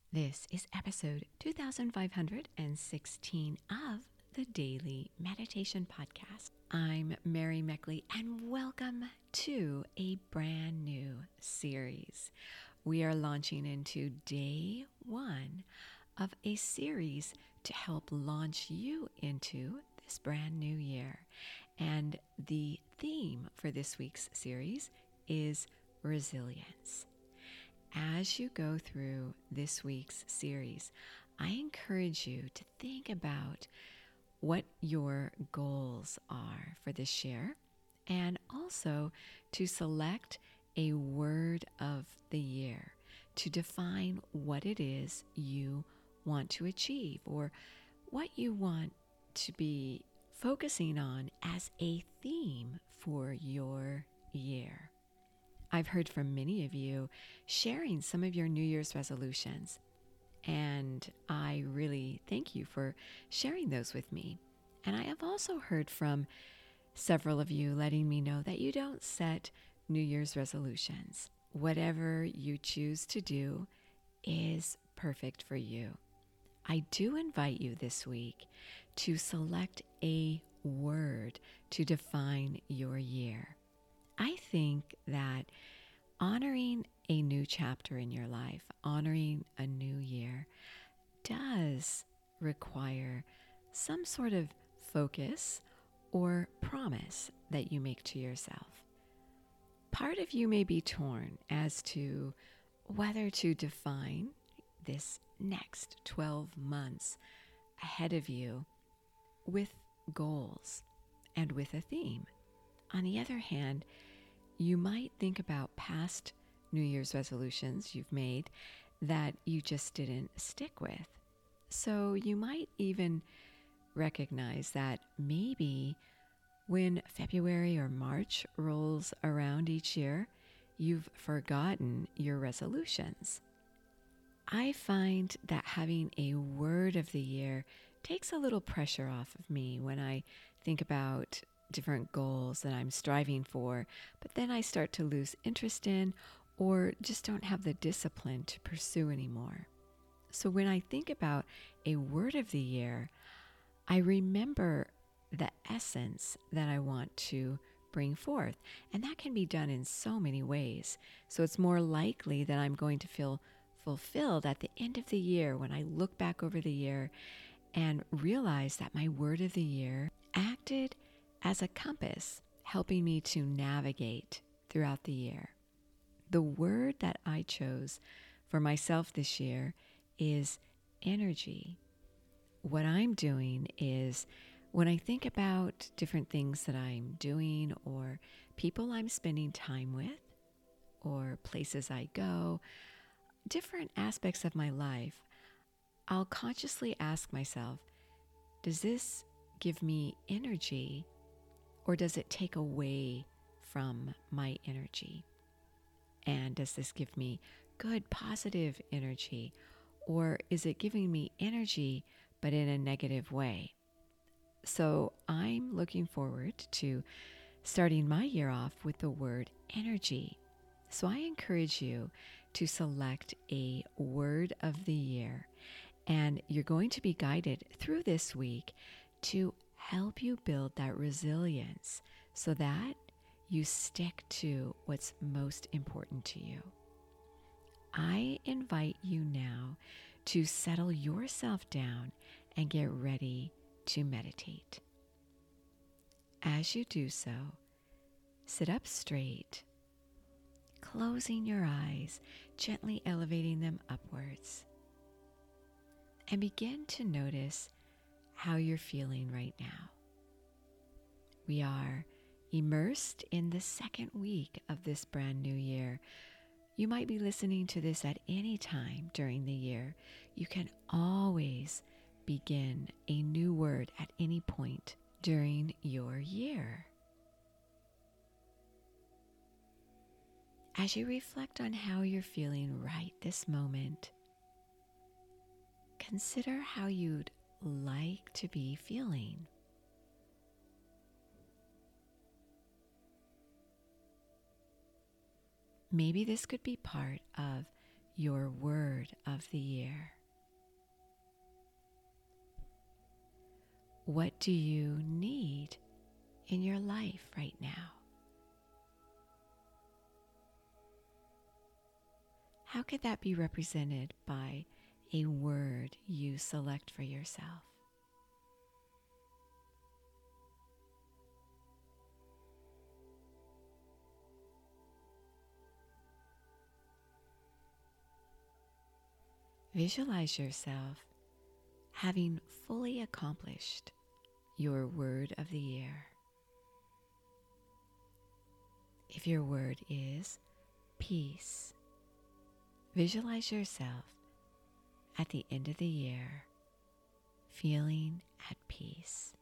This is episode 2516 of the Daily Meditation Podcast. I'm Mary Meckley, and welcome to a brand new series. We are launching into day one of a series to help launch you into this brand new year. And the theme for this week's series is resilience. As you go through this week's series, I encourage you to think about what your goals are for this year, and also to select a word of the year to define what it is you want to achieve or what you want to be focusing on as a theme for your year. I've heard from many of you sharing some of your New Year's resolutions, and I really thank you for sharing those with me. And I have also heard from several of you letting me know that you don't set New Year's resolutions. Whatever you choose to do is perfect for you. I do invite you this week to select a word to define your year. I think that honoring a new chapter in your life, honoring a new year, does require some sort of focus or promise that you make to yourself. Part of you may be torn as to whether to define this next 12 months ahead of you with goals and with a theme. On the other hand, you might think about past New Year's resolutions you've made that you just didn't stick with. So you might even recognize that maybe when February or March rolls around each year, you've forgotten your resolutions. I find that having a word of the year takes a little pressure off of me when I think about different goals that I'm striving for, but then I start to lose interest in or just don't have the discipline to pursue anymore. So when I think about a word of the year, I remember the essence that I want to bring forth, and that can be done in so many ways. So it's more likely that I'm going to feel fulfilled at the end of the year when I look back over the year and realize that my word of the year acted as a compass, helping me to navigate throughout the year. The word that I chose for myself this year is energy. What I'm doing is when I think about different things that I'm doing or people I'm spending time with or places I go, different aspects of my life, I'll consciously ask myself, does this give me energy or does it take away from my energy? And does this give me good, positive energy? Or is it giving me energy, but in a negative way? So I'm looking forward to starting my year off with the word energy. So I encourage you to select a word of the year. And you're going to be guided through this week to help you build that resilience so that you stick to what's most important to you. I invite you now to settle yourself down and get ready to meditate. As you do so, sit up straight, closing your eyes, gently elevating them upwards, and begin to notice how you're feeling right now. We are immersed in the second week of this brand new year. You might be listening to this at any time during the year. You can always begin a new word at any point during your year. As you reflect on how you're feeling right this moment, consider how you'd like to be feeling. Maybe this could be part of your word of the year. What do you need in your life right now? How could that be represented by a word you select for yourself? Visualize yourself having fully accomplished your word of the year. If your word is peace, visualize yourself at the end of the year feeling at peace.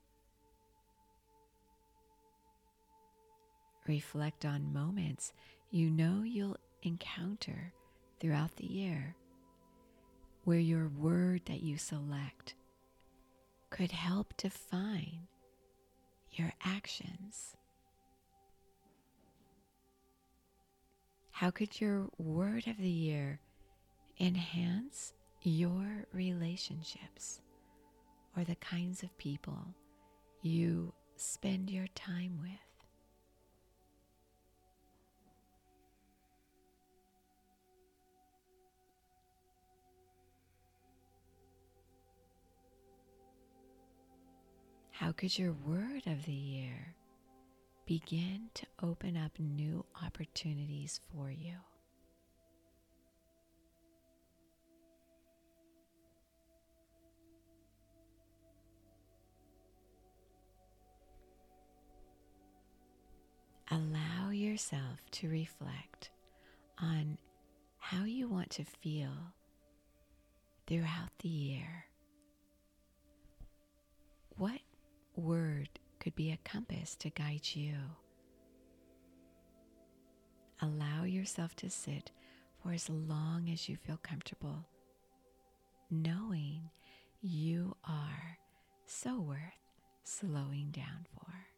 Reflect on moments you know you'll encounter throughout the year where your word that you select could help define your actions. How could your word of the year enhance your relationships or the kinds of people you spend your time with? How could your word of the year begin to open up new opportunities for you? Allow yourself to reflect on how you want to feel throughout the year. What word could be a compass to guide you? Allow yourself to sit for as long as you feel comfortable, knowing you are so worth slowing down for.